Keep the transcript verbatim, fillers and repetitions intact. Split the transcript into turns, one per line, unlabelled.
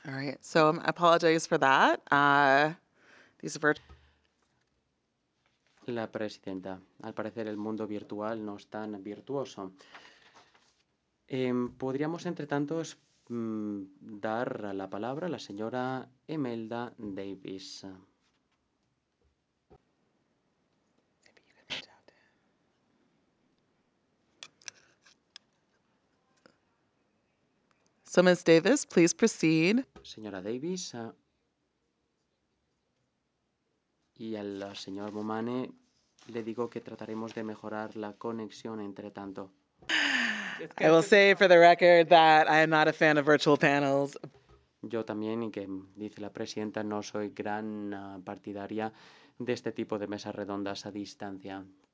All right. So um, I apologize for that. Uh, these virt-
La presidenta. Al parecer el mundo virtual no es tan virtuoso. Em, podríamos, entre tantos, mm, dar la palabra a la señora Imelda Davis.
So, Miz Davis, please proceed.
Señora Davis. ah, Y al señor Momane le digo que trataremos de mejorar la conexión entre tanto.
I will say for the record that I am not a fan of virtual panels.
Yo también, y que dice la presidenta, no soy gran ah, partidaria de este tipo de mesas redondas a distancia.